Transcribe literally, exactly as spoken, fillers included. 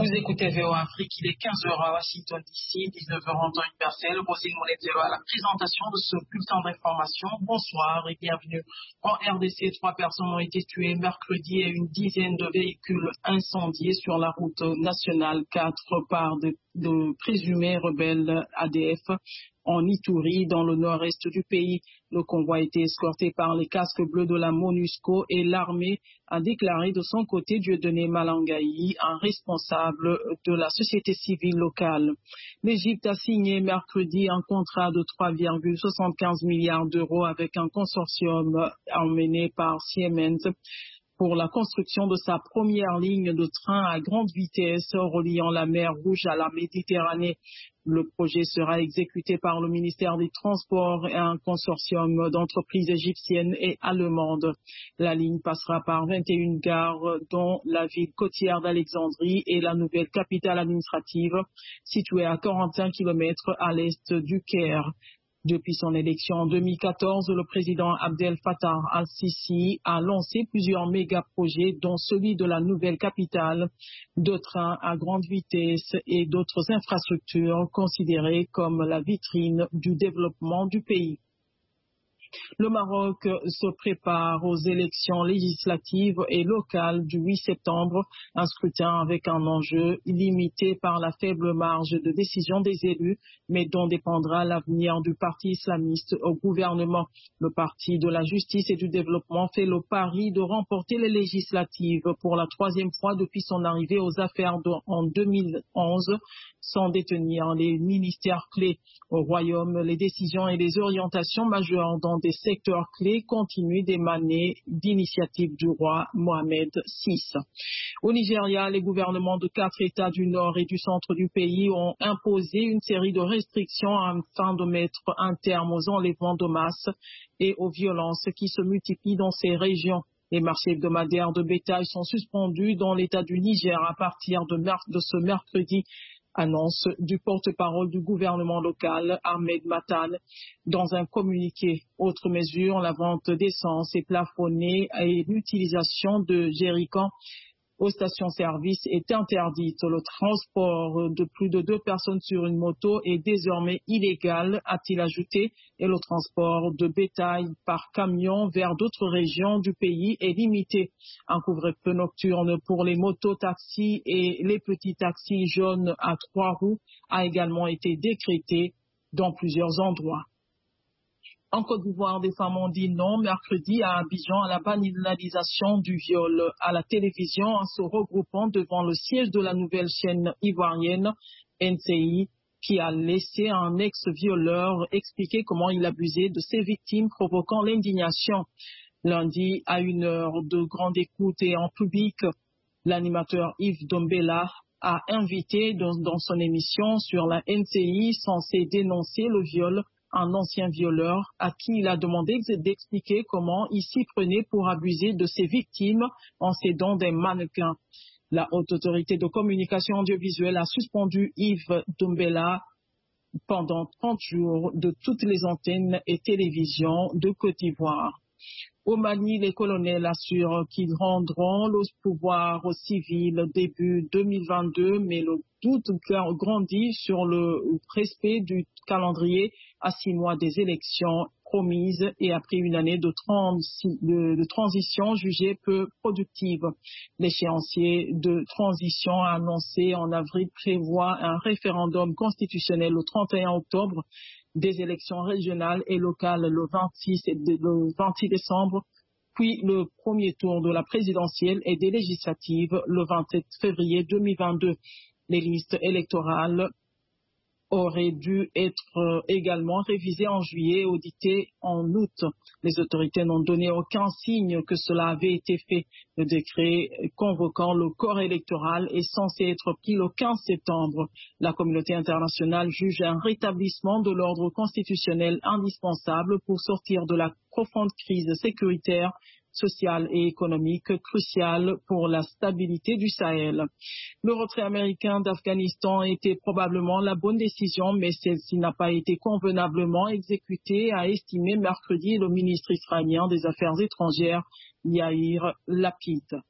Vous écoutez V O Afrique, il est quinze heures à Washington D C, dix-neuf heures en temps universel. Rosine Monetero à la présentation de ce bulletin d'information. Bonsoir et bienvenue. En R D C, trois personnes ont été tuées mercredi et une dizaine de véhicules incendiés sur la route nationale quatre par de, de présumés rebelles A D F. En Ituri, dans le nord-est du pays, le convoi a été escorté par les casques bleus de la MONUSCO et l'armée a déclaré de son côté Dieudonné Malangaï, un responsable de la société civile locale. L'Égypte a signé mercredi un contrat de trois virgule soixante-quinze milliards d'euros avec un consortium emmené par Siemens pour la construction de sa première ligne de train à grande vitesse reliant la mer Rouge à la Méditerranée. Le projet sera exécuté par le ministère des Transports et un consortium d'entreprises égyptiennes et allemandes. La ligne passera par vingt et une gares, dont la ville côtière d'Alexandrie et la nouvelle capitale administrative, située à quarante et un kilomètres à l'est du Caire. Depuis son élection en deux mille quatorze, le président Abdel Fattah al-Sisi a lancé plusieurs méga-projets, dont celui de la nouvelle capitale, de trains à grande vitesse et d'autres infrastructures considérées comme la vitrine du développement du pays. Le Maroc se prépare aux élections législatives et locales du huit septembre, un scrutin avec un enjeu limité par la faible marge de décision des élus, mais dont dépendra l'avenir du parti islamiste au gouvernement. Le parti de la justice et du développement fait le pari de remporter les législatives pour la troisième fois depuis son arrivée aux affaires de, en deux mille onze, sans détenir les ministères clés. Au Royaume, les décisions et les orientations majeures dans des secteurs clés continuent d'émaner d'initiatives du roi Mohamed six. Au Nigeria, les gouvernements de quatre États du nord et du centre du pays ont imposé une série de restrictions afin de mettre un terme aux enlèvements de masse et aux violences qui se multiplient dans ces régions. Les marchés hebdomadaires de bétail sont suspendus dans l'État du Niger à partir de, de ce mercredi. Annonce du porte-parole du gouvernement local, Ahmed Matal, dans un communiqué. Autre mesure, la vente d'essence est plafonnée et l'utilisation de jerrycans aux stations-service est interdite. Le transport de plus de deux personnes sur une moto est désormais illégal, a-t-il ajouté, et le transport de bétail par camion vers d'autres régions du pays est limité. Un couvre-feu nocturne pour les motos-taxis et les petits taxis jaunes à trois roues a également été décrété dans plusieurs endroits. En Côte d'Ivoire, des femmes ont dit non mercredi à Abidjan à la banalisation du viol à la télévision en se regroupant devant le siège de la nouvelle chaîne ivoirienne N C I qui a laissé un ex-violeur expliquer comment il abusait de ses victimes, provoquant l'indignation. Lundi, à une heure de grande écoute et en public, l'animateur Yves Dombela a invité dans, dans son émission sur la N C I censée dénoncer le viol un ancien violeur à qui il a demandé d'expliquer comment il s'y prenait pour abuser de ses victimes en cédant des mannequins. La Haute Autorité de communication audiovisuelle a suspendu Yves Dombela pendant trente jours de toutes les antennes et télévisions de Côte d'Ivoire. Au Mali, les colonels assurent qu'ils rendront le pouvoir au civil début deux mille vingt-deux, mais le doute grandit sur le respect du calendrier à six mois des élections promises et après une année de, transi- de, de transition jugée peu productive. L'échéancier de transition annoncé en avril prévoit un référendum constitutionnel le trente et un octobre, des élections régionales et locales le vingt-six, le vingt-six décembre, puis le premier tour de la présidentielle et des législatives le vingt-sept février deux mille vingt-deux. Les listes électorales auraient dû être également révisées en juillet et auditées en août. Les autorités n'ont donné aucun signe que cela avait été fait. Le décret convoquant le corps électoral est censé être pris le quinze septembre. La communauté internationale juge un rétablissement de l'ordre constitutionnel indispensable pour sortir de la profonde crise sécuritaire, sociale et économique cruciale pour la stabilité du Sahel. Le retrait américain d'Afghanistan était probablement la bonne décision, mais celle-ci n'a pas été convenablement exécutée, a estimé mercredi le ministre israélien des Affaires étrangères, Yair Lapid.